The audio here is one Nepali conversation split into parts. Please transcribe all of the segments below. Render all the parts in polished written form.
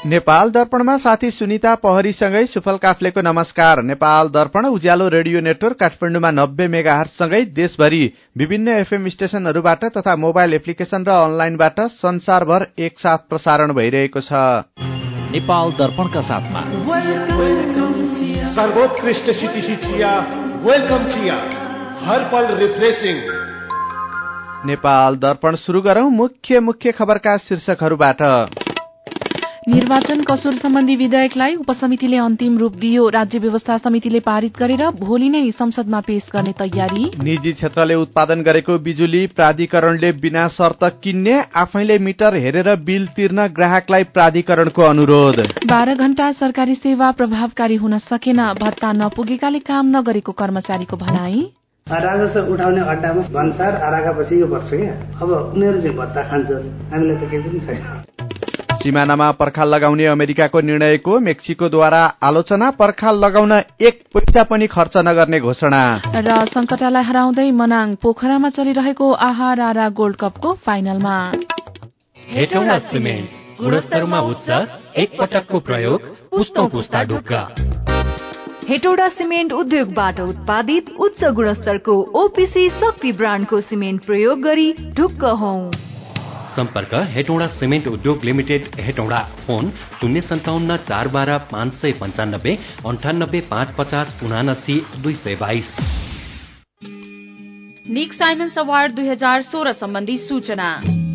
नेपाल दर्पणमा साथी सुनिता पहरीसँगै सुफल काफ्लेको नमस्कार। नेपाल दर्पण उज्यालो रेडियो नेटवर्क काठमाडौँमा 90 मेगाहर्जसँगै देशभरि विभिन्न एफएम स्टेशनहरूबाट तथा मोबाइल एप्लिकेशन र अनलाइनबाट संसारभर एकसाथ प्रसारण भइरहेको छ। नेपाल दर्पणका साथमा सर्वोत्कृष्ट सिटिसी चिया, वेलकम चिया, हर पल रिफ्रेशिङ। नेपाल दर्पण सुरु गरौं मुख्य खबरका शीर्षकहरूबाट। निर्वाचन कसुर सम्बन्धी विधेयकलाई उपसमितिले अन्तिम रूप दियो। राज्य व्यवस्था समितिले पारित गरेर भोलि नै संसदमा पेश गर्ने तयारी। निजी क्षेत्रले उत्पादन गरेको बिजुली प्राधिकरणले बिना शर्त किन्ने, आफैले मिटर हेरेर बिल तिर्न ग्राहकलाई प्राधिकरणको अनुरोध। 12 घण्टा सरकारी सेवा प्रभावकारी हुन सकेन, भत्ता नपुगेकाले काम नगरेको कर्मचारीको भनाई। राजस्व उठाउने अड्डामा भन्सार आरागापछि यो पर्छ क्या, अब उनीहरू चाहिँ भत्ता खान्छ, हामीलाई त केही पनि छैन। सीमानामा पर्खाल लगाउने अमेरिकाको निर्णयको मेक्सिकोद्वारा आलोचना, पर्खाल लगाउन 1 पैसा पनि खर्च नगर्ने घोषणा। र संकटालाई हराउँदै मनाङ पोखरामा चलिरहेको आहारा गोल्ड कपको फाइनलमा। हेटौँडा सिमेन्ट गुणस्तरमा उच्च, एक पटकको प्रयोग, पुस्तौं पुस्ता ढुक्क। हेटौडा सिमेन्ट उद्योगबाट उत्पादित उच्च गुणस्तरको ओपीसी शक्ति ब्रान्डको सिमेन्ट प्रयोग गरी ढुक्क हौं। सम्पर्क हेटौडा सिमेन्ट उद्योग limited, Hetauda. Phone 057 412 595 98 550 79 222। Nick Simons award 2016 सम्बन्धी सूचना।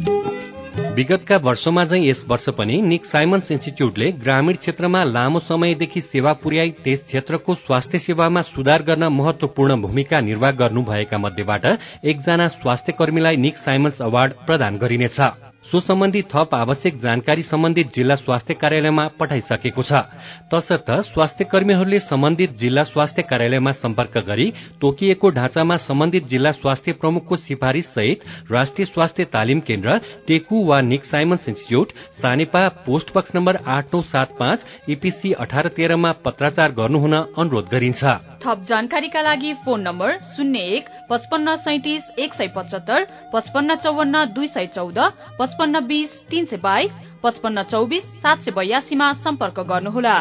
विगतका वर्षमा झैं यस वर्ष पनि निक साइमन्स इन्स्टिच्युटले ग्रामीण क्षेत्रमा लामो समयदेखि सेवा पुर्याई त्यस क्षेत्रको स्वास्थ्य सेवामा सुधार गर्न महत्वपूर्ण भूमिका निर्वाह गर्नुभएका मध्येबाट एकजना स्वास्थ्य कर्मीलाई निक साइमन्स अवार्ड प्रदान गरिनेछ। सो सम्बन्धी थप आवश्यक जानकारी सम्बन्धित जिल्ला स्वास्थ्य कार्यालयमा पठाइसकेको छ। तसर्थ स्वास्थ्य कर्मीहरूले सम्बन्धित जिल्ला स्वास्थ्य कार्यालयमा सम्पर्क गरी तोकिएको ढाँचामा सम्बन्धित जिल्ला स्वास्थ्य प्रमुखको सिफारिश सहित राष्ट्रिय स्वास्थ्य तालिम केन्द्र, टेकु वा Nick Simons institute, Sanepa, post box number 8975, EPC 1813 मा पत्राचार गर्नुहुन अनुरोध गरिन्छ। थप जानकारीका लागि फोन नम्बर 01 55 37 175, 55 54 214, 55 20 322, 55 24 782 मा सम्पर्क गर्नुहोला।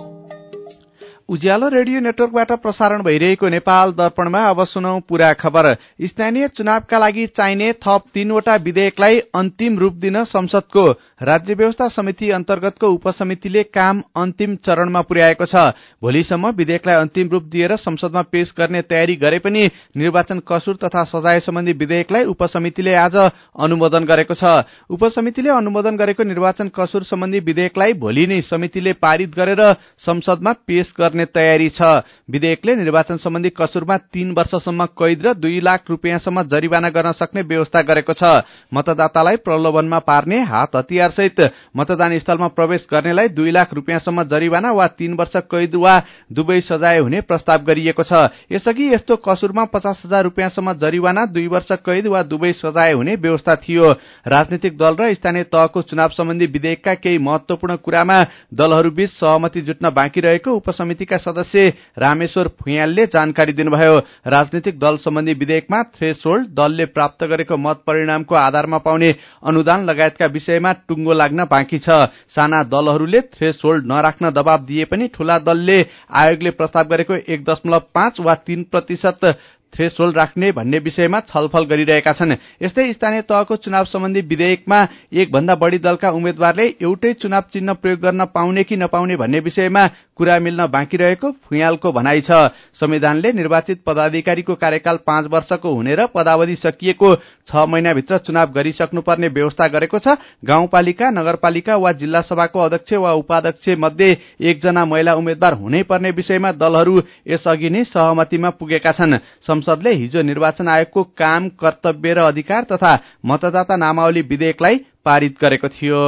उज्यालो रेडियो नेटवर्कबाट प्रसारण भइरहेको नेपाल दर्पणमा अब सुनौ पूरा खबर। स्थानीय चुनावका लागि चाहिने थप 3 वटा विधेयकलाई अन्तिम रूप दिन संसदको राज्य व्यवस्था समिति अन्तर्गतको उपसमितिले काम अन्तिम चरणमा पुर्याएको छ। भोलिसम्म विधेयकलाई अन्तिम रूप दिएर संसदमा पेश गर्ने तयारी गरे पनि निर्वाचन कसुर तथा सजाय सम्बन्धी विधेयकलाई उपसमितिले आज अनुमोदन गरेको छ। उपसमितिले अनुमोदन गरेको निर्वाचन कसुर सम्बन्धी विधेयकलाई भोलि नै समितिले पारित गरेर संसदमा पेश गर्ने तयारी छ। विधेयकले निर्वाचन सम्बन्धी कसुरमा 3 वर्षसम्म कैद र 2 लाख रुपियाँसम्म जरिवाना गर्न सक्ने व्यवस्था गरेको छ। मतदातालाई प्रलोभनमा पार्ने, हात हतियार सहित मतदान स्थलमा प्रवेश गर्नेलाई 2 लाख रुपियाँसम्म जरिवाना वा 3 वर्ष कैद वा दुवै सजाय हुने प्रस्ताव गरिएको छ। यसअघि यस्तो कसुरमा 50,000 रुपियाँसम्म जरिवाना, 2 वर्ष कैद वा दुवै सजाय हुने व्यवस्था थियो। राजनीतिक दल र स्थानीय तहको चुनाव सम्बन्धी विधेयकका केही महत्वपूर्ण कुरामा दलहरूबीच सहमति जुट्न बाँकी रहेको उपसमितिका सदस्य रामेश्वर फुयालले जानकारी दिनुभयो। राजनीतिक दल सम्बन्धी विधेयकमा थ्रेशोल्ड, दलले प्राप्त गरेको मत परिणामको आधारमा पाउने अनुदान लगायतका विषयमा टुङ्गो लाग्न बाँकी छ। साना दलहरूले थ्रेशोल्ड नराख्न दबाव दिए पनि ठूला दलले आयोगले प्रस्ताव गरेको 1.5 वा 3% थ्रेशोल्ड राख्ने भन्ने विषयमा छलफल गरिरहेका छन्। यस्तै स्थानीय तहको चुनाव सम्बन्धी विधेयकमा 1 भन्दा बढी दलका उम्मेद्वारले एउटै चुनाव चिन्ह प्रयोग गर्न पाउने कि नपाउने भन्ने विषयमा कुरा मिल्न बाँकी रहेको फुयालको भनाइ छ। संविधानले निर्वाचित पदाधिकारीको कार्यकाल 5 वर्षको हुने र पदावधि सकिएको 6 महिनाभित्र चुनाव गरिसक्नुपर्ने व्यवस्था गरेको छ। गाउँपालिका, नगरपालिका वा जिल्ला सभाको अध्यक्ष वा उपाध्यक्ष मध्ये 1 जना महिला उम्मेद्वार हुनै पर्ने विषयमा दलहरू यसअघि नै सहमतिमा पुगेका छन्। संसदले हिजो निर्वाचन आयोगको काम, कर्तव्य र अधिकार तथा मतदाता नामावली विधेयकलाई पारित गरेको थियो।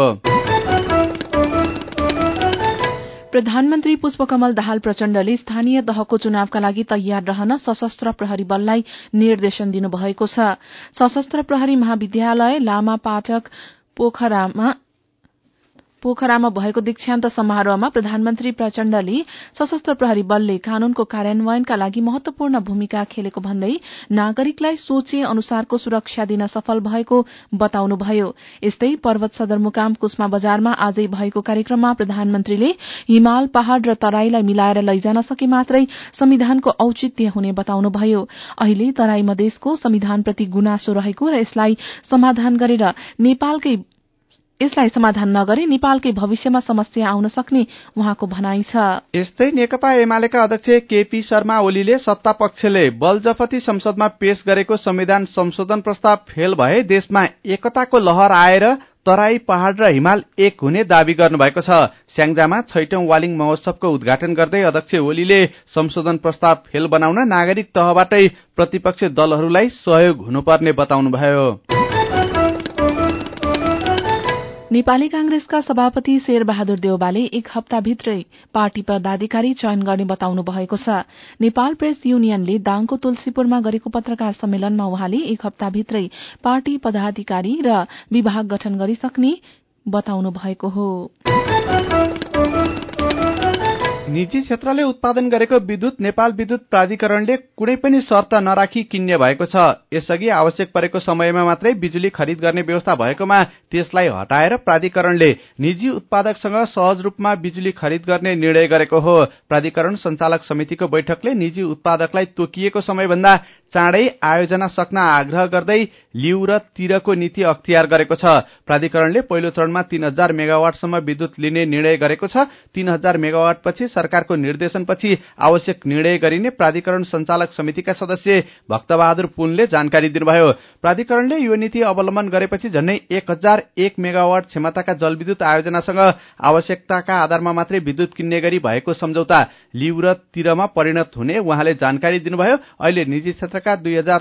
प्रधानमन्त्री पुष्पकमल दाहाल प्रचण्डले स्थानीय तहको चुनावका लागि तयार रहन सशस्त्र प्रहरी बललाई निर्देशन दिनुभएको छ। सशस्त्र प्रहरी महाविद्यालय लामा पाटक पोखरामा पोखरामा भएको दीक्षान्त समारोहमा प्रधानमन्त्री प्रचण्डले सशस्त्र प्रहरी बलले कानूनको कार्यान्वयनका लागि महत्वपूर्ण भूमिका खेलेको भन्दै नागरिकलाई सोचे अनुसारको सुरक्षा दिन सफल भएको बताउनुभयो। यस्तै पर्वत सदरमुकाम कुस्मा बजारमा आजै भएको कार्यक्रममा प्रधानमन्त्रीले हिमाल पहाड़ र तराईलाई मिलाएर लैजान सके मात्रै संविधानको औचित्य हुने बताउनुभयो। अहिले तराई मधेसको संविधानप्रति गुनासो रहेको र यसलाई समाधान नगरे नेपालकै भविष्यमा समस्या आउन सक्ने उहाँको भनाइ छ। यस्तै नेकपा एमालेका अध्यक्ष केपी शर्मा ओलीले सत्तापक्षले बलजफती संसदमा पेश गरेको संविधान संशोधन प्रस्ताव फेल भए देशमा एकताको लहर आएर तराई पहाड़ र हिमाल एक हुने दावी गर्नुभएको छ। स्याङ्जामा 6औं वालिङ महोत्सवको उद्घाटन गर्दै अध्यक्ष ओलीले संशोधन प्रस्ताव फेल बनाउन नागरिक तहबाटै प्रतिपक्षी दलहरूलाई सहयोग हुनुपर्ने बताउनुभयो। नेपाली कांग्रेसका सभापति शेरबहादुर देउवाले एक हप्ताभित्रै पार्टी पदाधिकारी चयन गर्ने बताउनु भएको छ। नेपाल प्रेस युनियनले दाङको तुलसीपुरमा गरेको पत्रकार सम्मेलनमा उहाँले एक हप्ताभित्रै पार्टी पदाधिकारी र विभाग गठन गरिसक्ने बताउनु भएको हो। निजी क्षेत्रले उत्पादन गरेको विद्युत नेपाल विद्युत प्राधिकरणले कुनै पनि शर्त नराखी किन्ने भएको छ। यसअघि आवश्यक परेको समयमा मात्रै बिजुली खरिद गर्ने व्यवस्था भएकोमा त्यसलाई हटाएर प्राधिकरणले निजी उत्पादकसँग सहज रूपमा बिजुली खरिद गर्ने निर्णय गरेको हो। प्राधिकरण सञ्चालक समितिको बैठकले निजी उत्पादकलाई तोकिएको समयभन्दा चाँडै आयोजना सक्न आग्रह गर्दै लिउ र तिरको नीति अख्तियार गरेको छ। प्राधिकरणले पहिलो चरणमा 3000 मेगावाटसम्म विद्युत लिने निर्णय गरेको छ। 3000 मेगावाट पछि सरकारको निर्देशनपछि आवश्यक निर्णय गरिने प्राधिकरण सञ्चालक समितिका सदस्य भक्तबहादुर पुनले जानकारी दिनुभयो। प्राधिकरणले यो नीति अवलम्बन गरेपछि झन्डै 1001 मेगावाट क्षमताका जलविद्युत आयोजनासँग आवश्यकताका आधारमा मात्रै विद्युत किन्ने गरी भएको सम्झौता लिउ र तिरमा परिणत हुने उहाँले जानकारी दिनुभयो। अहिले निजी क्षेत्रका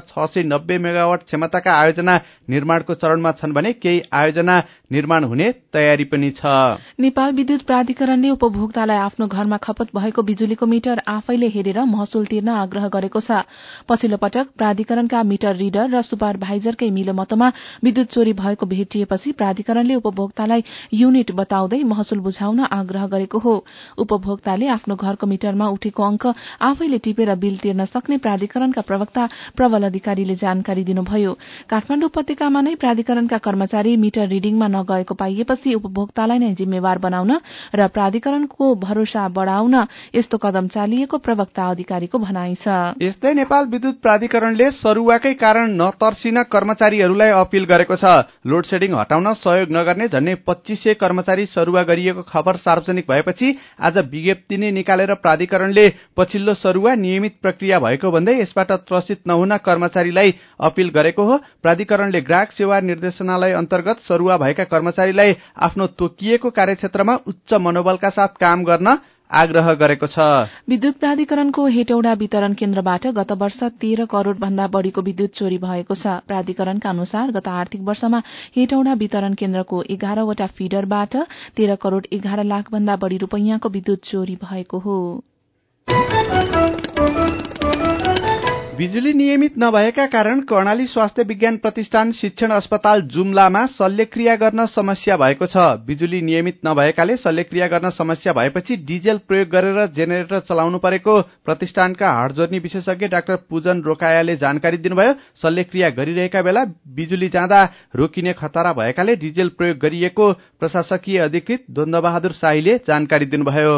2690 मेगावाट क्षमताका आयोजना निर्माणको चरणमा छन् भने केही आयोजना निर्माण हुने तयारी पनि छ। नेपाल विद्युत प्राधिकरणले उपभोक्तालाई आफ्नो घरमा खपत भएको बिजुलीको मिटर आफैले हेरेर महसुल तिर्न आग्रह गरेको छ। पछिल्लो पटक प्राधिकरणका मिटर रिडर र सुपरभाइजरकै मिलोमतोमा विद्युत चोरी भएको भेटिएपछि प्राधिकरणले उपभोक्तालाई युनिट बताउँदै महसुल बुझाउन आग्रह गरेको हो। उपभोक्ताले आफ्नो घरको मिटरमा उठेको अंक आफैले टिपेर बिल तिर्न सक्ने प्राधिकरणका प्रवक्ता प्रबल अधिकारीले जानकारी दिनुभयो। काठमाडौँ उपत्यकामा नै प्राधिकरणका कर्मचारी मिटर रिडिङमा नगएको पाइएपछि उपभोक्तालाई नै जिम्मेवार बनाउन र प्राधिकरणको भरोसा बढ़ाउन यस्तो कदम चालिएको प्रवक्ता अधिकारीको भनाइ छ। यस्तै नेपाल विद्युत प्राधिकरणले सरुवाकै कारण नतर्सिन कर्मचारीहरूलाई अपील गरेको छ। लोड सेडिङ हटाउन सहयोग नगर्ने झन्डै 2500 कर्मचारी सरुवा गरिएको खबर सार्वजनिक भएपछि आज विज्ञप्ति नै निकालेर प्राधिकरणले पछिल्लो सरुवा नियमित प्रक्रिया भएको भन्दै यसबाट त्रसित नहुन कर्मचारीलाई अपील गरेको हो। प्राधिकरणले ग्राहक सेवा निर्देशनालय अन्तर्गत सरुवा भएका कर्मचारीलाई आफ्नो तोकिएको कार्यक्षेत्रमा उच्च मनोबलका साथ काम गर्न आग्रह गरेको छ। विद्युत प्राधिकरणको हेटौडा वितरण केन्द्रबाट गत वर्ष 13 करोड़ भन्दा बढ़ीको विद्युत चोरी भएको छ। प्राधिकरणका अनुसार गत आर्थिक वर्षमा हेटौडा वितरण केन्द्रको 11 वटा फिडरबाट 13 करोड़ 11 लाख भन्दा बढ़ी रूपैयाँको विद्युत चोरी भएको हो। बिजुली नियमित नभएका कारण कर्णाली स्वास्थ्य विज्ञान प्रतिष्ठान शिक्षण अस्पताल जुम्लामा शल्यक्रिया गर्न समस्या भएको छ। बिजुली नियमित नभएकाले शल्यक्रिया गर्न समस्या भएपछि डिजेल प्रयोग गरेर जेनेरेटर चलाउनु परेको प्रतिष्ठानका हाडजोर्नी विशेषज्ञ डाक्टर पूजन रोकायाले जानकारी दिनुभयो। शल्यक्रिया गरिरहेका बेला बिजुली जाँदा रोकिने खतरा भएकाले डिजेल प्रयोग गरिएको प्रशासकीय अधिकृत द्वन्द्वबहादुर शाहीले जानकारी दिनुभयो।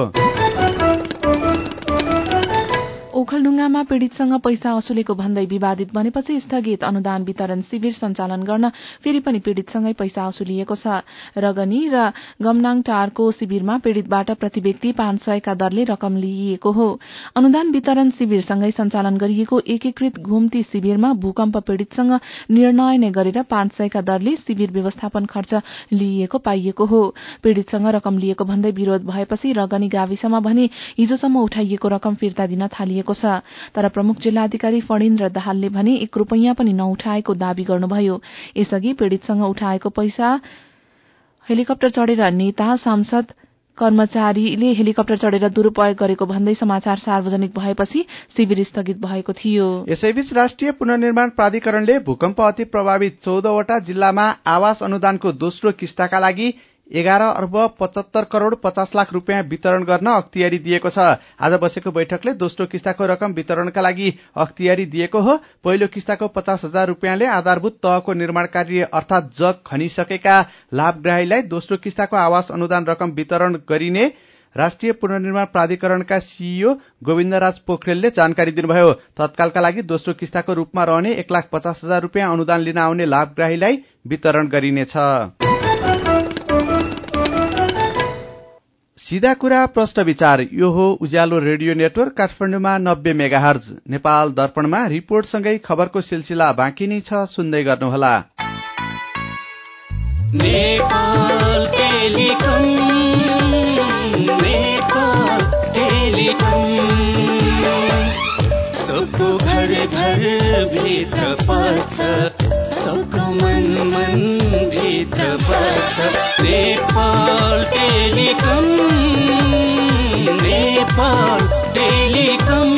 ओखलढुङ्गामा पीड़ितसँग पैसा असुलेको भन्दै विवादित बनेपछि स्थगित अनुदान वितरण शिविर सञ्चालन गर्न फेरि पनि पीड़ितसँगै पैसा असुलिएको छ। रगनी र गमनाङ टारको शिविरमा पीड़ितबाट प्रति व्यक्ति 500 का दरले रकम लिइएको हो। अनुदान वितरण शिविरसँगै सञ्चालन गरिएको एकीकृत घुम्ती शिविरमा भूकम्प पीड़ितसँग निर्णय नै गरेर 500 का दरले शिविर व्यवस्थापन खर्च लिइएको पाइएको हो। पीड़ितसँग रकम लिएको भन्दै विरोध भएपछि रगनी गाविसमा भने हिजोसम्म उठाइएको रकम फिर्ता दिन थालिएको छ। तर प्रमुख जिल्लाधिकारी फणिन्द्र दाहालले भने 1 रुपैयाँ पनि नउठाएको दावी गर्नुभयो। यसअघि पीड़ितसँग उठाएको पैसा हेलिकप्टर चढेर नेता सांसद कर्मचारीले हेलिकप्टर चढेर दुरूपयोग गरेको भन्दै समाचार सार्वजनिक भएपछि शिविर स्थगित भएको थियो। यसैबीच राष्ट्रिय पुनर्निर्माण प्राधिकरणले भूकम्प अति प्रभावित 14 वटा जिल्लामा आवास अनुदानको दोस्रो किस्ताका लागि 11 अर्ब 75 करोड़ 50 लाख रुपियाँ वितरण गर्न अख्तियारी दिएको छ। आज बसेको बैठकले दोस्रो किस्ताको रकम वितरणका लागि अख्तियारी दिएको हो। पहिलो किस्ताको 50,000 रुपियाँले आधारभूत तहको निर्माण कार्य अर्थात जग खनिसकेका लाभग्राहीलाई दोस्रो किस्ताको आवास अनुदान रकम वितरण गरिने राष्ट्रिय पुनर्निर्माण प्राधिकरणका सीईओ गोविन्दराज पोखरेलले जानकारी दिनुभयो। तत्कालका लागि दोस्रो किस्ताको रूपमा रहने 1,50,000 रुपियाँ अनुदान लिन आउने लाभग्राहीलाई वितरण गरिनेछ। सीधा कुरा प्रश्न विचार यो हो उज्यालो रेडियो नेटवर्क काठमाडौँमा 90 मेगाहर्ज, नेपाल दर्पणमा रिपोर्टसँगै खबरको सिलसिला बाँकी नै छ, सुन्दै गर्नुहोला। नेपाल टेलिकम, नेपाल टेलिकम, सबको घर घर भित्र पर्छ, सबको मन मन भित्र पर्छ। नेपाल टेलिकम, नेपाल टेलिकम,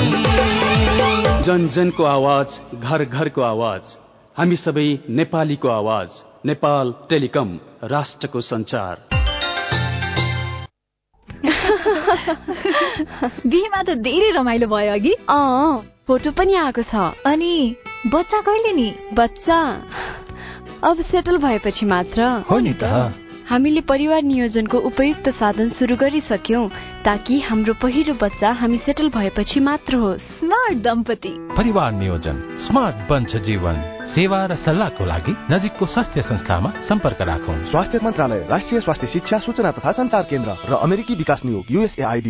जन जनको आवाज, घर घरको आवाज, हामी सबै नेपालीको आवाज। नेपाल टेलिकम, राष्ट्रको संचार। बिहेमा त धेरै रमाइलो भयो अघि। फोटो पनि आएको छ। अनि बच्चा कहिले नि? बच्चा अब सेटल भएपछि मात्र हो नि त। हामीले परिवार नियोजनको उपयुक्त साधन सुरु गरिसक्यौं ताकि हाम्रो पहिलो बच्चा हामी सेटल भएपछि मात्र होस्। स्मार्ट दम्पति। परिवार नियोजन स्मार्ट बन्छ जीवन। सेवा र सल्लाहको लागि नजिकको स्वास्थ्य संस्थामा सम्पर्क राखौं। स्वास्थ्य मन्त्रालय, राष्ट्रिय स्वास्थ्य शिक्षा सूचना तथा संचार केन्द्र र अमेरिकी विकास नियोग USAID।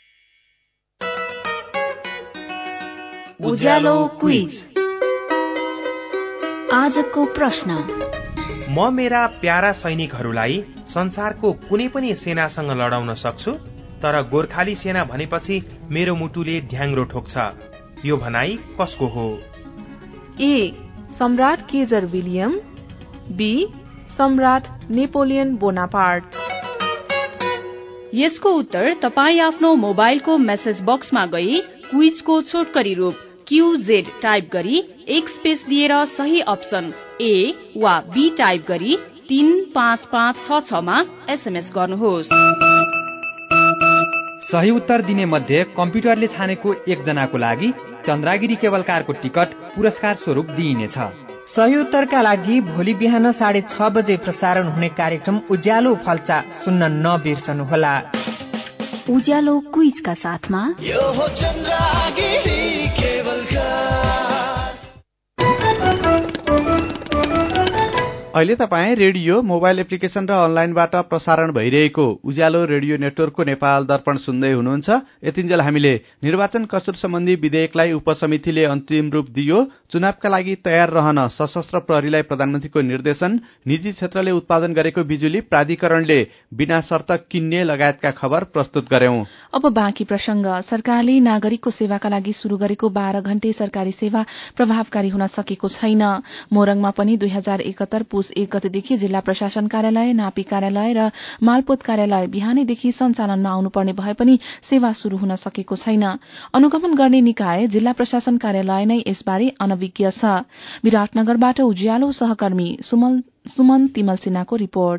उज्यालो क्विज। आजको प्रश्न, म मेरा प्यारा सैनिकहरूलाई संसारको कुनै पनि सेनासँग लडाउन सक्छु, तर गोर्खाली सेना भनेपछि मेरो मुटुले ढ्याङ्ग्रो ठोक्छ। यो भनाई कसको हो? ए सम्राट केजर विलियम, बी सम्राट नेपोलियन बोनापार्ट। यसको उत्तर तपाई आफ्नो मोबाइलको मेसेज बक्समा गई क्विजको छोटकरी रूप QZ टाइप गरी एक स्पेस दिएर सही अप्सन ए वा बी टाइप गरी 35566 मा SMS गर्नुहोस्। सही उत्तर दिने मध्ये कम्प्युटरले छानेको एकजनाको लागि चन्द्रागिरी केबल कारको टिकट पुरस्कार स्वरूप दिइनेछ। सही उत्तरका लागि भोलि बिहान 6:30 बजे प्रसारण हुने कार्यक्रम उज्यालो फल्चा सुन्न नबिर्सनुहोला। उज्यालो क्विजका साथमा यो हो चन्द्रागिरी केबल कार। अहिले तपाईँ रेडियो, मोबाइल एप्लिकेशन र अनलाइनबाट प्रसारण भइरहेको उज्यालो रेडियो नेटवर्कको नेपाल दर्पण सुन्दै हुनुहुन्छ। यतिन्जेल हामीले निर्वाचन कसुर सम्बन्धी विधेयकलाई उपसमितिले अन्तिम रूप दियो, चुनावका लागि तयार रहन सशस्त्र प्रहरीलाई प्रधानमन्त्रीको निर्देशन, निजी क्षेत्रले उत्पादन गरेको बिजुली प्राधिकरणले बिना शर्त किन्ने लगायतका खबर प्रस्तुत गर्यौं। अब बाँकी प्रसंग। सरकारले नागरिकको सेवाका लागि शुरू गरेको 12 घण्टे सरकारी सेवा प्रभावकारी हुन सकेको छैन। मोरङमा पनि 2071 पुस 1 गतेदेखि जिल्ला प्रशासन कार्यालय, नापी कार्यालय र मालपोत कार्यालय बिहानैदेखि सञ्चालनमा आउनुपर्ने भए पनि सेवा शुरू हुन सकेको छैन। अनुगमन गर्ने निकाय जिल्ला प्रशासन कार्यालय नै यसबारे अनभिज्ञ छ। विराटनगरबाट उज्यालो सहकर्मी सुमन तिमल सिन्हाको रिपोर्ट।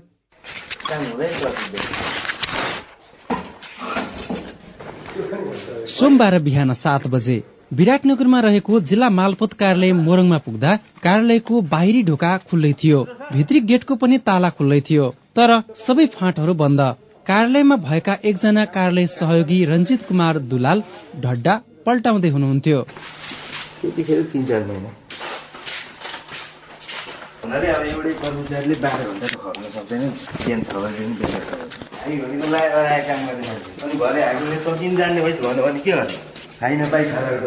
सोमबार बिहान 7 बजे विराटनगरमा रहेको जिल्ला मालपोत कार्यालय मोरङमा पुग्दा कार्यालयको बाहिरी ढोका खुल्लै थियो, भित्री गेटको पनि ताला खुल्लै थियो, तर सबै फाँटहरू बन्द। कार्यालयमा भएका एकजना कार्यालय सहयोगी रञ्जित कुमार दुलाल ढड्डा पल्टाउँदै हुनुहुन्थ्यो। त्यतिखेर 3-4 महिना हुनाले अब एउटै कर्मचारीले 12 घण्टा त खर्न सक्दैन, बिहान 6 बजे पनि बेलुका 6 बजे। हामी भनेको लाएर काम गर्ने मान्छे अनि भरे हामीले तकिन जान्ने भइस भन्यो भने के गर्ने? खाइन पाइ खाएर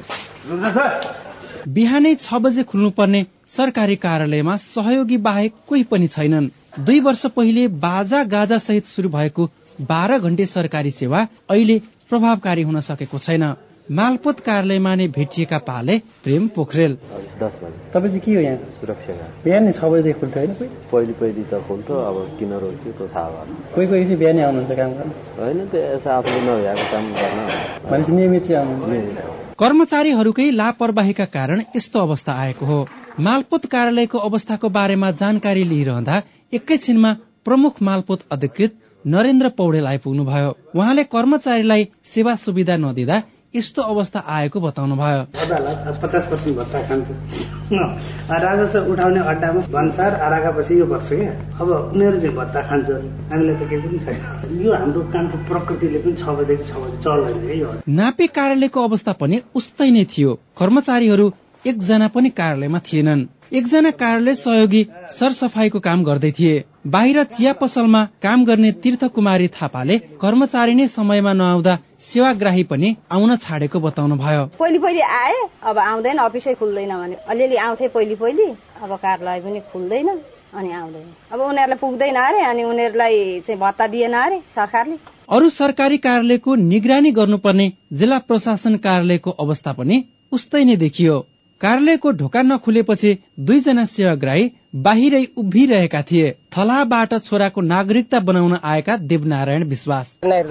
बिहानै 6 बजे खुल्नुपर्ने सरकारी कार्यालयमा सहयोगी बाहेक कोही पनि छैनन्। 2 वर्ष पहिले बाजा गाजा सहित शुरू भएको 12 घण्टे सरकारी सेवा अहिले प्रभावकारी हुन सकेको छैन। मालपोत कार्यालयमा नै भेटिएका पाले प्रेम पोखरेल। 10 बजे तपाईँ चाहिँ के हो यहाँ? सुरक्षा बिहान 6 बजे खुल्थ्यो होइन? पहिली त खुल्थ्यो, अब किन रोक्यो त्यो थाहा भएन। कोही चाहिँ बिहानै आउनुहुन्छ काम गर्न? होइन, त्यो यसो आफूले नभ्याएको काम गर्न भनेपछि नियमित चाहिँ आउनुहुन्छ। कर्मचारीहरूकै लापरवाहीका कारण यस्तो अवस्था आएको हो। मालपोत कार्यालयको अवस्थाको बारेमा जानकारी लिइरहँदा एकैछिनमा प्रमुख मालपोत अधिकृत नरेन्द्र पौडेल आइपुग्नुभयो। उहाँले कर्मचारीलाई सेवा सुविधा नदिँदा यस्तो अवस्था आएको बताउनुभयो। अदालत 50% भत्ता खान्छ, राजस्व उठाउने अड्डामा भन्सार आरागापछि यो पर्छ क्या। अब उनीहरू चाहिँ भत्ता खान्छ, हामीलाई त केही पनि छैन। यो हाम्रो कामको प्रकृतिले पनि 6 बजेदेखि 6 बजे चल्दैन यो। नापी कार्यालयको अवस्था पनि उस्तै नै थियो। कर्मचारीहरू एकजना पनि कार्यालयमा थिएनन्। एकजना कार्यालय सहयोगी सरसफाईको काम गर्दै थिए। बाहिर चिया पसलमा काम गर्ने तीर्थ कुमारी थापाले कर्मचारी नै समयमा नआउँदा सेवाग्राही पनि आउन छाडेको बताउनु भयो। पहिले आए, अब आउँदैन, अफिसै खुल्दैन भने अलिअलि आउँथे पहिले, अब कार्यालय पनि खुल्दैन अनि आउँदैन। अब उनीहरूलाई पुग्दैन अरे, अनि उनीहरूलाई चाहिँ भत्ता दिएन अरे सरकारले। अरू सरकारी कार्यालयको निगरानी गर्नुपर्ने जिल्ला प्रशासन कार्यालयको अवस्था पनि उस्तै नै देखियो। कार्यालयको ढोका नखुलेपछि 2 जना सेवाग्राही बाहिरै उभिरहेका थिए। थलाबाट छोराको नागरिकता बनाउन आएका देवनारायण विश्वास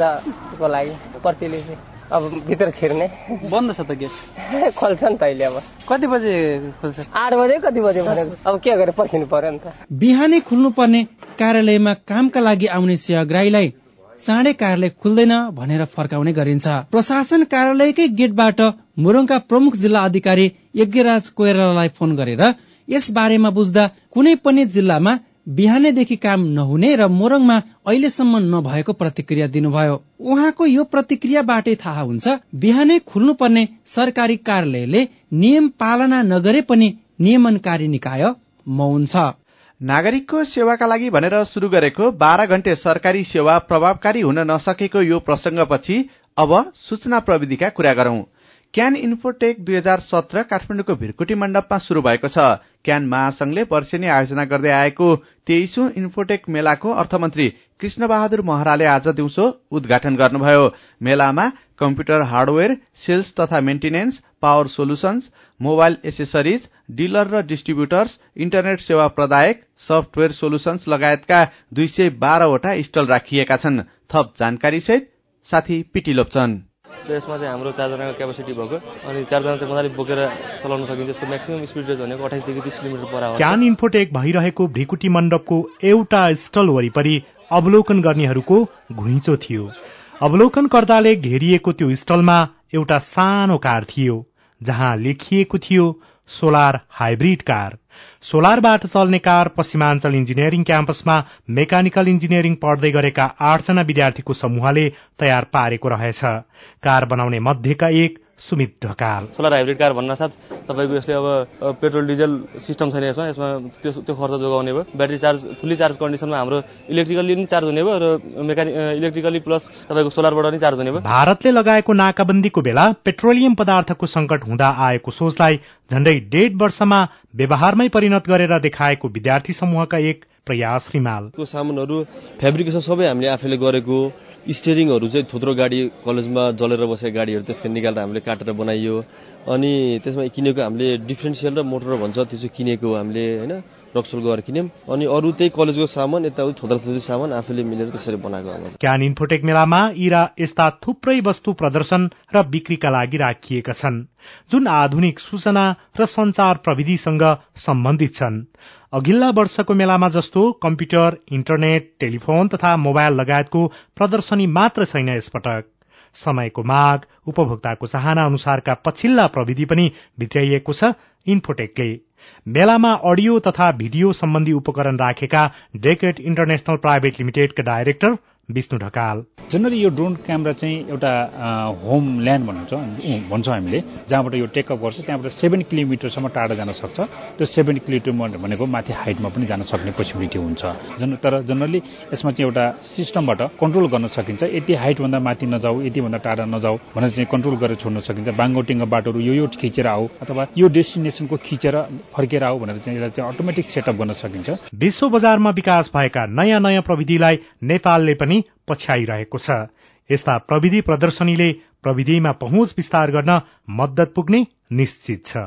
लागि प्रतिले अब भित्र छिर्ने बन्द छ त गेट खोल्छ नि त अहिले। अब कति बजे खोल्छ? 8 बजे कति बजे भनेको, अब के गरेर पर्खिनु पर्यो नि त। बिहानै खुल्नुपर्ने कार्यालयमा कामका लागि आउने सेवाग्राहीलाई चाँडै कार्यालय खुल्दैन भनेर फर्काउने गरिन्छ। प्रशासन कार्यालयकै गेटबाट मोरङका प्रमुख जिल्ला अधिकारी यज्ञराज कोइरालालाई फोन गरेर यस बारेमा बुझ्दा कुनै पनि जिल्लामा बिहानैदेखि काम नहुने र मोरङमा अहिलेसम्म नभएको प्रतिक्रिया दिनुभयो। उहाँको यो प्रतिक्रियाबाटै थाहा हुन्छ बिहानै खुल्नुपर्ने सरकारी कार्यालयले नियम पालना नगरे पनि नियमनकारी निकाय मौन छ। नागरिकको सेवाका लागि भनेर सुरु गरेको 12 घण्टे सरकारी सेवा प्रभावकारी हुन नसकेको यो प्रसंगपछि अब सूचना प्रविधिका कुरा गरौं। क्यान इन्फोटेक 2017 काठमाडौँको भिरकुटी मण्डपमा शुरू भएको छ। क्यान महासंघले वर्षेनी आयोजना गर्दै आएको 23औं इन्फोटेक मेलाको अर्थमन्त्री कृष्ण बहादुर महराले आज दिउँसो उद्घाटन गर्नुभयो। मेलामा कम्प्युटर हार्डवेयर, सेल्स तथा maintenance, power solutions, mobile accessories, dealer र डिस्ट्रिब्युटर्स, इन्टरनेट सेवा प्रदायक, सफ्टवेयर सोलुशन्स लगायतका 212 वटा स्टल राखिएका छन्। थप जानकारी सहित साथी पिटी लोप्छन्। यसमा चाहिँ हाम्रो 4 जनाको क्यापेसिटी भएको, अनि 4 जना चाहिँ मजाले बोकेर चलाउन सकिन्छ। यसको म्याक्सिमम स्पिड रेन्ज भनेको 28 देखि 30 kilometre per hour. CAN Infotech भइरहेको भिकुटी मण्डपको एउटा स्टल वरिपरि अवलोकन गर्नेहरूको घुइँचो थियो। अवलोकनकर्ताले घेरिएको त्यो स्टलमा एउटा सानो कार थियो जहाँ लेखिएको थियो सोलर हाइब्रिड कार। सोलरबाट चल्ने कार पश्चिमाञ्चल इन्जिनियरिङ क्याम्पसमा मेकानिकल इन्जिनियरिङ पढ्दै गरेका 8 जना विद्यार्थीको समूहले तयार पारेको रहेछ। कार बनाउने मध्येका एक Sumit Dhakal. Solar hybrid car भन्न साथ तपाईको यसले अब पेट्रोल डिजल सिस्टम छैन यसमा त्यो खर्च जोगाउने भयो। ब्याट्री चार्ज फुल्ली चार्ज कन्डिसनमा हाम्रो इलेक्ट्रिकली पनि चार्ज हुने भयो र इलेक्ट्रिकली प्लस तपाईको सोलरबाट पनि चार्ज हुने भयो। भारतले लगाएको नाकाबन्दीको बेला पेट्रोलियम पदार्थको संकट हुँदा आएको सोचलाई झण्डै 1.5 वर्षमा व्यवहारमै परिणत गरेर देखाएको विद्यार्थी समूहका एक प्रयास रिमाल। सामानहरू फेब्रिकेसन सबै हामीले आफैले गरेको। स्टियरिङहरू चाहिँ थोत्रो गाडी कलेजमा जलेर बसेको गाडीहरू त्यसको निकालेर हामीले काटेर बनाइयो। अनि त्यसमा किनेको हामीले डिफरेन्सियल र मोटर भन्छ त्यो चाहिँ किनेको हामीले हैन रक्सोल गएर किन्यौं। अनि अरू त्यही कलेजको सामान यताउति थोत्रा सामान आफैले मिलेर त्यसरी बनाएको हो। क्यान इन्फोटेक मेलामा यस्ता थुप्रै वस्तु प्रदर्शन र बिक्रीका लागि राखिएका छन् जुन आधुनिक सूचना र सञ्चार प्रविधिसँग सम्बन्धित छन्। अघिल्ला वर्षको मेलामा जस्तो कम्प्युटर, इन्टरनेट, टेलिफोन तथा मोबाइल लगायतको प्रदर्शनी मात्र छैन। यसपटक समयको माग, उपभोक्ताको चाहना अनुसारका पछिल्ला प्रविधि पनि भित्राइएको छ इन्फोटेकले। मेलामा अडियो तथा भिडियो सम्बन्धी उपकरण राखेका डेकेट इन्टरनेशनल प्राइभेट लिमिटेडका डाइरेक्टर विष्णु ढकाल। जनरली यो ड्रोन क्यामेरा चाहिँ एउटा होम ल्यान्ड भन्छौँ हामीले, जहाँबाट यो टेकअप गर्छ त्यहाँबाट 7 किलोमिटरसम्म टाढा जान सक्छ। त्यो 7 किलोमिटर भनेको माथि हाइटमा पनि जान सक्ने पोसिबिलिटी हुन्छ। तर जनरली यसमा चाहिँ एउटा सिस्टमबाट कन्ट्रोल गर्न सकिन्छ। यति हाइटभन्दा माथि नजाऊ, यतिभन्दा टाढा नजाऊ भनेर चाहिँ कन्ट्रोल गरेर छोड्न सकिन्छ। बाङ्गोटिङको बाटोहरू यो खिचेर आऊ अथवा यो डेस्टिनेसनको खिचेर फर्केर आऊ भनेर चाहिँ यसलाई चाहिँ अटोमेटिक सेटअप गर्न सकिन्छ। विश्व बजारमा विकास भएका नयाँ प्रविधिलाई नेपालले पनि पछ्याइरहेको छ। यस्ता प्रविधि प्रदर्शनीले प्रविधिमा पहुँच विस्तार गर्न मद्दत पुग्ने निश्चित छ।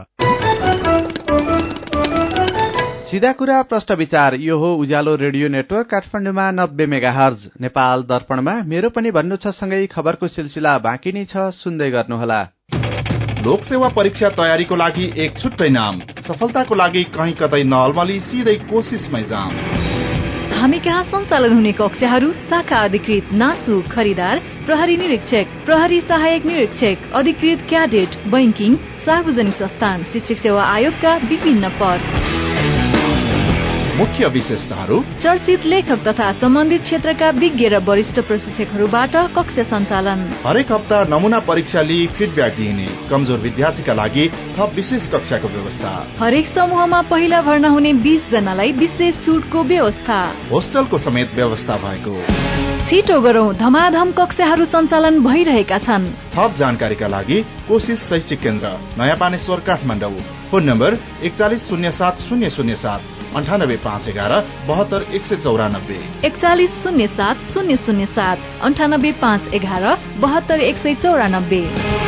सीधा कुरा प्रश्न विचार। यो हो उज्यालो रेडियो नेटवर्क काठमाडौँमा 90 मेगाहर्ज। नेपाल दर्पणमा मेरो पनि भन्नु छ सँगै खबरको सिलसिला बाँकी नै छ, सुन्दै गर्नुहोला। लोकसेवा परीक्षा तयारीको लागि एक छुट्टै नाम, सफलताको लागि कहीँ कतै नअल्मली सिधै कोसिसमै जाम। हामी कहाँ सञ्चालन हुने कक्षाहरू शाखा अधिकृत, नासु, खरिदार, प्रहरी निरीक्षक, प्रहरी सहायक निरीक्षक, अधिकृत क्याडेट, बैंकिङ, सार्वजनिक संस्थान, शिक्षक सेवा आयोगका विभिन्न पद। मुख्य विशेषताहरू: चर्चित लेखक तथा सम्बन्धित क्षेत्रका विज्ञ र वरिष्ठ प्रशिक्षकहरूबाट कक्षा सञ्चालन। हरेक हप्ता नमूना परीक्षा लिई फिडब्याक दिइने, कमजोर विद्यार्थीका लागि थप विशेष कक्षाको व्यवस्था। हरेक समूहमा पहिला भर्ना हुने 20 जनालाई विशेष छुटको व्यवस्था। होस्टलको समेत व्यवस्था भएको। छिटो गरौं, धमाधम कक्षाहरू सञ्चालन भइरहेका छन्। थप जानकारीका लागि कोशिश शैक्षिक केन्द्र, नयाँ पानेश्वर, काठमाडौँ। Phone number 41070007 985111 72194 41070007 985111 72194।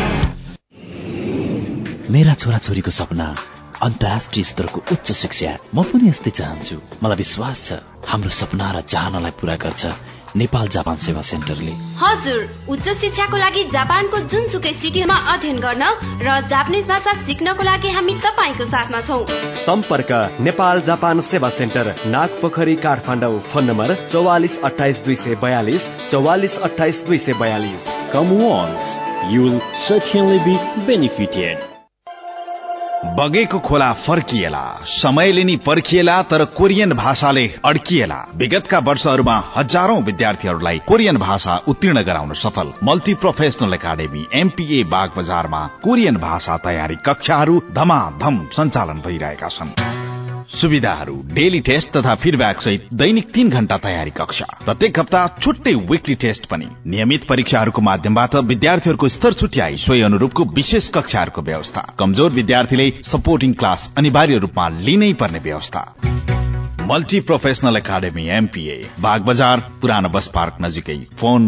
मेरा छोराछोरीको सपना अन्तर्राष्ट्रिय स्तरको उच्च शिक्षा। म पनि यस्तै चाहन्छु। मलाई विश्वास छ हाम्रो सपना र चाहनालाई पूरा गर्छ नेपाल जापान सेवा सेन्टरले। हजुर, उच्च शिक्षाको लागि जापानको जुनसुकै सिटीमा अध्ययन गर्न र जापानिज भाषा सिक्नको लागि हामी तपाईको साथमा छौं। सम्पर्क नेपाल जापान सेवा centre, Nagpokhari, Kathmandu. Phone number 4428 242 4428 242। Come once, you will certainly be benefited. बगेको खोला फर्किएला, समयले नि पर्खिएला, तर कोरियन भाषाले अड्किएला। विगतका वर्षहरूमा हजारौं विद्यार्थीहरूलाई कोरियन भाषा उत्तीर्ण गराउन सफल multi professional academy MPA Bag बजारमा कोरियन भाषा तयारी कक्षाहरू धमाधम सञ्चालन भइरहेका छन्। सुविधाहरू: डेली टेस्ट तथा फिडब्याक सहित दैनिक 3 घण्टा तयारी कक्षा, प्रत्येक हप्ता छुट्टै विकली टेस्ट पनि। नियमित परीक्षाहरूको माध्यमबाट विद्यार्थीहरूको स्तर छुट्याई सोही अनुरूपको विशेष कक्षाहरूको व्यवस्था। कमजोर विद्यार्थीले सपोर्टिङ क्लास अनिवार्य रूपमा लिनै पर्ने व्यवस्था। Multi professional academy MPA Bag Bazar, पुरानो बस पार्क नजिकै। फोन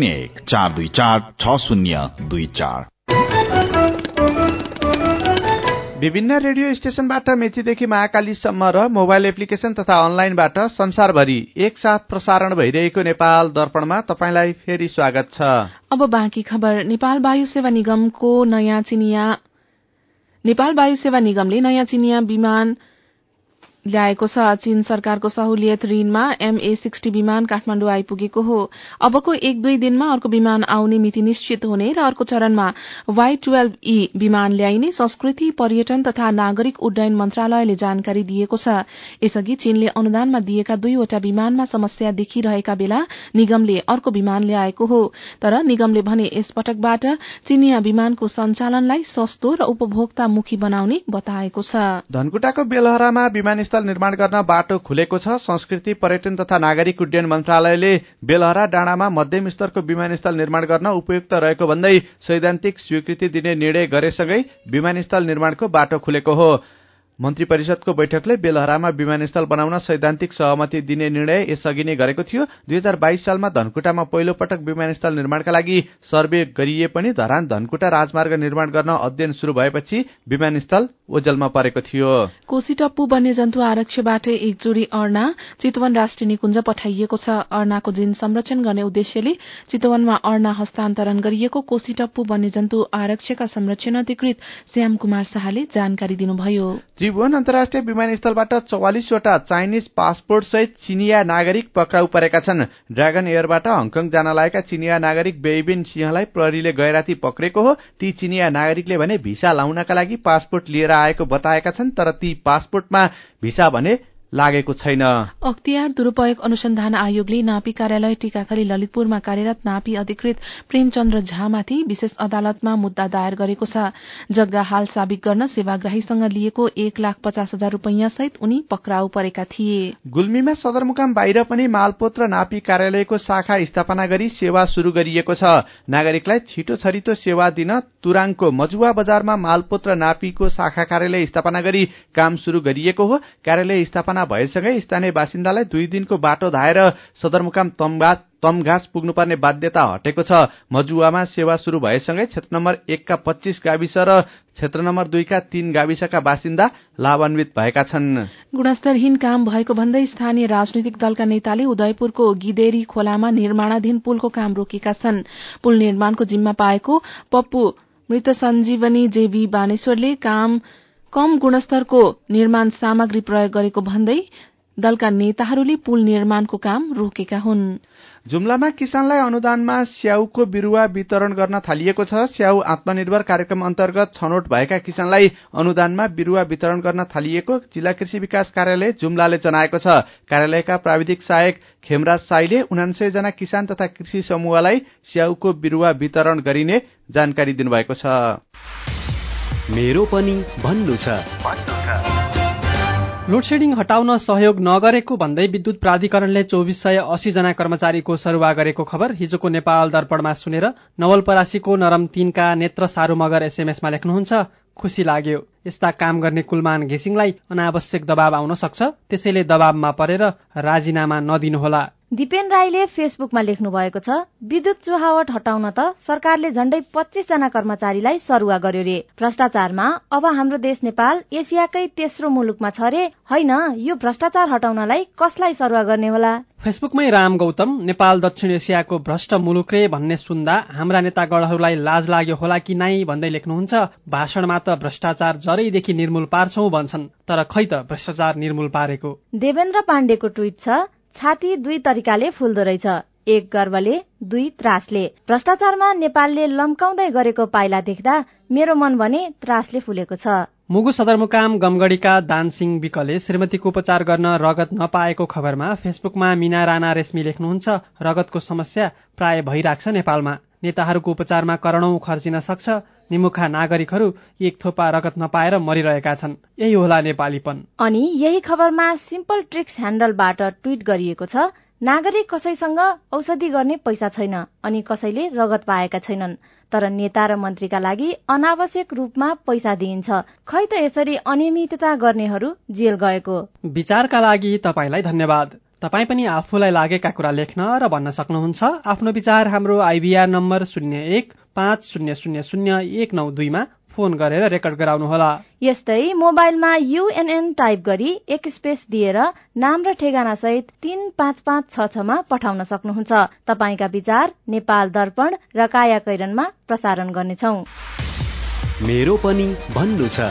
01-424-6024। विभिन्न रेडियो स्टेशनबाट मेचीदेखि महाकालीसम्म र मोबाइल एप्लिकेशन तथा अनलाइनबाट संसारभरि एकसाथ प्रसारण भइरहेको नेपाल दर्पणमा तपाईंलाई फेरि स्वागत छ। अब बाँकी खबर। नेपाल वायु सेवा निगमले नयाँ चिनिया विमान ल्याएको छ। चीन सरकारको सहुलियत ऋणमा MA60 विमान काठमाडौँ आइपुगेको हो। अबको 1-2 दिनमा अर्को विमान आउने मिति निश्चित हुने र अर्को चरणमा Y12E विमान ल्याइने संस्कृति, पर्यटन तथा नागरिक उड्डयन मन्त्रालयले जानकारी दिएको छ। यसअघि चीनले अनुदानमा दिएका 2वटा विमानमा समस्या देखिरहेका बेला निगमले अर्को विमान ल्याएको हो। तर निगमले भने यसपटकबाट चिनिया विमानको सञ्चालनलाई सस्तो र उपभोक्तामुखी बनाउने बताएको छ। धनकुटाको बेलहरामा विमानस्थल निर्माण गर्न बाटो खुलेको छ। संस्कृति, पर्यटन तथा नागरिक उड्डयन मन्त्रालयले बेलहरा डाँडामा मध्यम स्तरको विमानस्थल निर्माण गर्न उपयुक्त रहेको भन्दै सैद्धान्तिक स्वीकृति दिने निर्णय गरेसँगै विमानस्थल निर्माणको बाटो खुलेको हो। मन्त्री परिषदको बैठकले बेलहरामा विमानस्थल बनाउन सैद्धान्तिक सहमति दिने निर्णय यसअघि नै गरेको थियो। 2022 सालमा धनकुटामा पहिलो पटक विमानस्थल निर्माणका लागि सर्वे गरिए पनि धरान धनकुटा राजमार्ग निर्माण गर्न अध्ययन शुरू भएपछि विमानस्थल ओझेलमा परेको थियो। कोसीटप्पु वन्यजन्तु आरक्षबाट एक जोडी अर्ना चितवन राष्ट्रिय निकुञ्ज पठाइएको छ। अर्नाको जीन संरक्षण गर्ने उद्देश्यले चितवनमा अर्ना हस्तान्तरण गरिएको कोसीटप्पु वन्यजन्तु आरक्षका संरक्षण अधिकृत श्याम कुमार शाहले जानकारी दिनुभयो। त्रिभुवन अन्तर्राष्ट्रिय विमानस्थलबाट 44वटा चाइनिज पासपोर्ट सहित चिनिया नागरिक पक्राउ परेका छन्। ड्रागन एयरबाट हङकङ जान लागेका चिनिया नागरिक बेइबिन सिंहलाई प्रहरीले गैराती पक्रेको हो। ती चिनिया नागरिकले भने भिसा लाउनका लागि पासपोर्ट लिएर आएको बताएका छन्, तर ती पासपोर्टमा भिसा भने लागेको छैन। अख्तियार दुरूपयोग अनुसन्धान आयोगले नापी कार्यालय टीकाथली ललितपुरमा कार्यरत नापी अधिकृत प्रेमचन्द्र झामाथि विशेष अदालतमा मुद्दा दायर गरेको छ। जग्गा हाल साबिक गर्न सेवाग्राहीसँग लिएको 1,50,000 रूपैयाँ सहित उनी पक्राउ परेका थिए। गुल्मीमा सदरमुकाम बाहिर पनि मालपोत र नापी कार्यालयको शाखा स्थापना गरी सेवा शुरू गरिएको छ। नागरिकलाई छिटो छरितो सेवा दिन तुराङको मजुवा बजारमा मालपोत र नापीको शाखा कार्यालय स्थापना गरी काम शुरू गरिएको हो। कार्यालय स्थापना भएसँगै स्थानीय बासिन्दालाई 2 दिनको बाटो धाएर सदरमुकाम तमघास पुग्नुपर्ने बाध्यता हटेको छ। मजुवामा सेवा शुरू भएसँगै क्षेत्र नम्बर 1 का 25 गाविस र क्षेत्र नम्बर 2 का 3 गाविसका बासिन्दा लाभान्वित भएका छन्। गुणस्तरहीन काम भएको भन्दै स्थानीय राजनीतिक दलका नेताले उदयपुरको गिदेरी खोलामा निर्माणाधीन पुलको काम रोकेका छन्। पुल निर्माणको जिम्मा पाएको पप्पू मृत सञ्जीवनी जेबी बानेश्वरले काम कम गुणस्तरको निर्माण सामग्री प्रयोग गरेको भन्दै दलका नेताहरूले पुल निर्माणको काम रोकेका हुन्। जुम्लामा किसानलाई अनुदानमा स्याउको बिरुवा वितरण गर्न थालिएको छ। स्याउ आत्मनिर्भर कार्यक्रम अन्तर्गत छनौट भएका किसानलाई अनुदानमा बिरुवा वितरण गर्न थालिएको जिल्ला कृषि विकास कार्यालय जुम्लाले जनाएको छ। कार्यालयका प्राविधिक सहायक खेमराज साईले 99 जना किसान तथा कृषि समूहलाई स्याउको बिरुवा वितरण गरिने जानकारी दिनुभएको छ। मेरो पनि भन्नु छ। लोडसेडिङ हटाउन सहयोग नगरेको भन्दै विद्युत प्राधिकरणले 2480 जना कर्मचारीको सरुवा गरेको खबर हिजोको नेपाल दर्पणमा सुनेर नवलपरासीको नरम 3 का नेत्र सारू मगर एसएमएसमा लेख्नुहुन्छ, खुसी लाग्यो। यस्ता काम गर्ने कुलमान घिसिङलाई अनावश्यक दबाव आउन सक्छ, त्यसैले दबावमा परेर राजीनामा नदिनुहोला। दिपेन राईले फेसबुकमा लेख्नु भएको छ, विद्युत चुहावट हटाउन त सरकारले झण्डै 25 जना कर्मचारीलाई सरुवा गर्यो रे। भ्रष्टाचारमा अब हाम्रो देश नेपाल एसियाकै तेस्रो मुलुकमा छ रे। होइन, यो भ्रष्टाचार हटाउनलाई कसलाई सरुवा गर्ने होला? फेसबुकमै राम गौतम, नेपाल दक्षिण एसियाको भ्रष्ट मुलुक रे भन्ने सुन्दा हाम्रा नेतागणहरूलाई लाज लाग्यो होला कि नै भन्दै लेख्नुहुन्छ, भाषणमा त भ्रष्टाचार जरैदेखि निर्मूल पार्छौं भन्छन्, तर खै त भ्रष्टाचार निर्मूल पारेको। देवेन्द्र पाण्डेको ट्वीट छ, छाती दुई तरिकाले फुल्दो रहेछ, एक गर्वले, दुई त्रासले। भ्रष्टाचारमा नेपालले लम्काउँदै गरेको पाइला देख्दा मेरो मन भने त्रासले फुलेको छ। मुगु सदरमुकाम गमगढीका दानसिंह विकले श्रीमतीको उपचार गर्न रगत नपाएको खबरमा फेसबुकमा मीना राणा रेशमी लेख्नुहुन्छ, रगतको समस्या प्राय भइराख्छ नेपालमा। नेताहरूको उपचारमा करोडौं खर्चिन सक्छ। निमुखा नागरिकहरू एक थोपा रगत नपाएर मरिरहेका छन्। यही होला नेपालीपन। अनि यही खबरमा सिम्पल ट्रिक्स ह्यान्डलबाट ट्वीट गरिएको छ, नागरिक कसैसँग औषधि गर्ने पैसा छैन अनि कसैले रगत पाएका छैनन्, तर नेता र मन्त्रीका लागि अनावश्यक रूपमा पैसा दिइन्छ। खै त यसरी अनियमितता गर्नेहरू जेल गएको। विचारका लागि तपाईलाई धन्यवाद। तपाई पनि आफूलाई लागेका कुरा लेख्न र भन्न सक्नुहुन्छ। आफ्नो विचार हाम्रो आइभीआर नम्बर 0150000192 मा फोन गरेर रेकर्ड गराउनुहोला। यस्तै मोबाइलमा UNN टाइप गरी एक स्पेस दिएर नाम र ठेगाना सहित 35566 मा पठाउन सक्नुहुन्छ। तपाईका विचार नेपाल दर्पण र काया कैरनमा प्रसारण गर्नेछौ। मेरो पनि भन्नु छ।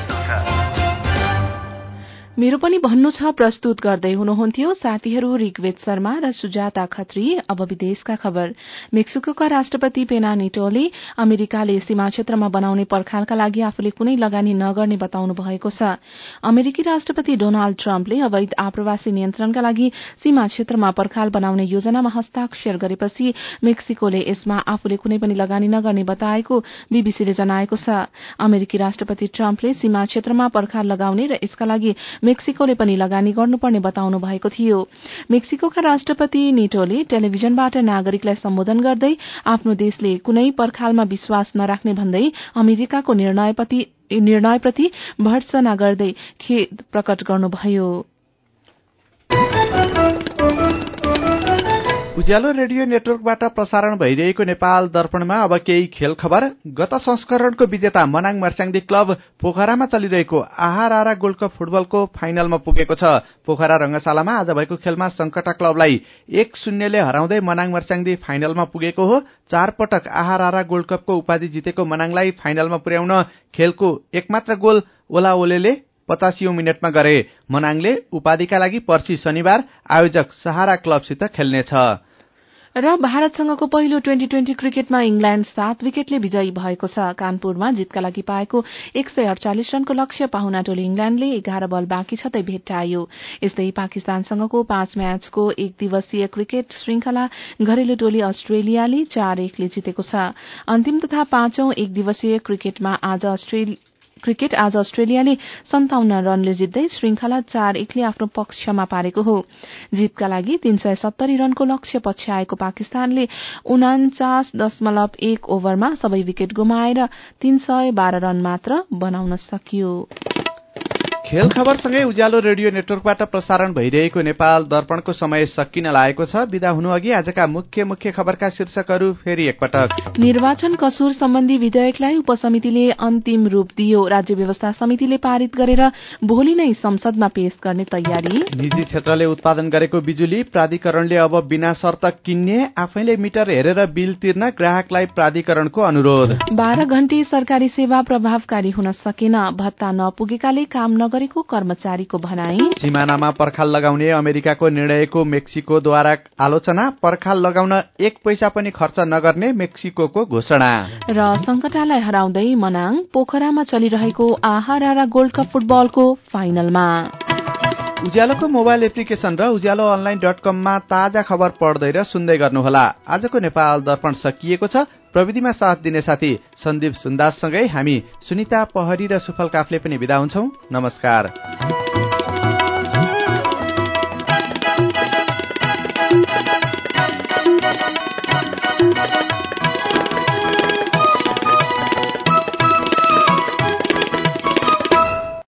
मेरो पनि भन्नु छ प्रस्तुत गर्दै हुनुहुन्थ्यो साथीहरू ऋग्वेद शर्मा र सुजाता खत्री। अब विदेशका खबर। मेक्सिकोका राष्ट्रपति पेना निटोले अमेरिकाले सीमा क्षेत्रमा बनाउने पर्खालका लागि आफूले कुनै लगानी नगर्ने बताउनु भएको छ। अमेरिकी राष्ट्रपति डोनाल्ड ट्रम्पले अवैध आप्रवासी नियन्त्रणका लागि सीमा क्षेत्रमा पर्खाल बनाउने योजनामा हस्ताक्षर गरेपछि मेक्सिकोले यसमा आफूले कुनै पनि लगानी नगर्ने बताएको बीबीसीले जनाएको छ। अमेरिकी राष्ट्रपति ट्रम्पले सीमा क्षेत्रमा पर्खाल लगाउने र यसका लागि मेक्सिकोले पनि लगानी गर्नुपर्ने बताउनु भएको थियो। मेक्सिकोका राष्ट्रपति निटोले टेलिभिजनबाट नागरिकलाई सम्बोधन गर्दै आफ्नो देशले कुनै पर्खालमा विश्वास नराख्ने भन्दै अमेरिकाको निर्णयप्रति भर्त्सना गर्दै खेद प्रकट गर्नुभयो। उज्यालो रेडियो नेटवर्कबाट प्रसारण भइरहेको नेपाल दर्पणमा अब केही खेल खबर। गत संस्करणको विजेता मनाङ मर्स्याङ्दी क्लब पोखरामा चलिरहेको आहारारा गोल्ड कप फुटबलको फाइनलमा पुगेको छ। पोखरा रंगशालामा आज भएको खेलमा संकटा क्लबलाई 1-0 ले हराउँदै मनाङ मर्स्याङ्दी फाइनलमा पुगेको हो। 4 पटक आहारारा गोल्ड कपको उपाधि जितेको मनाङलाई फाइनलमा पुर्याउन खेलको एकमात्र गोल ओलाओलेले 85औं मिनेटमा गरे। मनाङले उपाधिका लागि पर्सि शनिबार आयोजक सहारा क्लबसित खेल्नेछ। र भारतसँगको पहिलो 2020 क्रिकेटमा इंग्ल्याण्ड 7 विकेटले विजयी भएको छ। कानपुरमा जितका लागि पाएको 148 रनको लक्ष्य पाहुना टोली इंग्ल्याण्डले 11 बल बाँकी छँदै भेट्टायो। यस्तै पाकिस्तानसँगको 5 मैचको एक दिवसीय क्रिकेट श्रृंखला घरेलु टोली अस्ट्रेलियाले 4-1 ले जितेको छ। अन्तिम तथा 5औं एक दिवसीय क्रिकेट आज अस्ट्रेलियाले 57 रनले जित्दै श्रृंखला 4-1 ले आफ्नो पक्षमा पारेको हो। जितका लागि 370 रनको लक्ष्य पछ्याएको पाकिस्तानले 49.1 ओभरमा सबै विकेट गुमाएर 312 रन मात्र बनाउन सकियो। खेल खबरसँगै उज्यालो रेडियो नेटवर्कबाट प्रसारण भइरहेको नेपाल दर्पणको समय सकिन लागेको छ। विदा हुनु अघि आजका मुख्य खबरका शीर्षकहरू फेरि एकपटक। निर्वाचन कसुर सम्बन्धी विधेयकलाई उपसमितिले अन्तिम रूप दियो। राज्य व्यवस्था समितिले पारित गरेर भोलि नै संसदमा पेश गर्ने तयारी। निजी क्षेत्रले उत्पादन गरेको बिजुली प्राधिकरणले अब बिना शर्त किन्ने, आफैले मिटर हेरेर बिल तिर्न ग्राहकलाई प्राधिकरणको अनुरोध। 12 घण्टे सरकारी सेवा प्रभावकारी हुन सकेन। भत्ता नपुगेकाले काम नगरेको कर्मचारीको भनाई। सिमानामा पर्खाल लगाउने अमेरिकाको निर्णयको मेक्सिकोद्वारा आलोचना। पर्खाल लगाउन 1 पैसा पनि खर्च नगर्ने मेक्सिकोको घोषणा। र संकटालाई हराउँदै मनाङ पोखरामा चलिरहेको आहारा गोल्ड कप फुटबलको फाइनलमा। उज्यालोको मोबाइल एप्लिकेशन र उज्यालो online.com मा ताजा खबर पढ्दै र सुन्दै गर्नुहोला। आजको नेपाल दर्पण सकिएको छ। प्रविधिमा साथ दिने साथी सन्दीप सुन्दाससँगै हामी सुनिता पहरी र सुफल काफले पनि बिदा हुन्छौं। नमस्कार।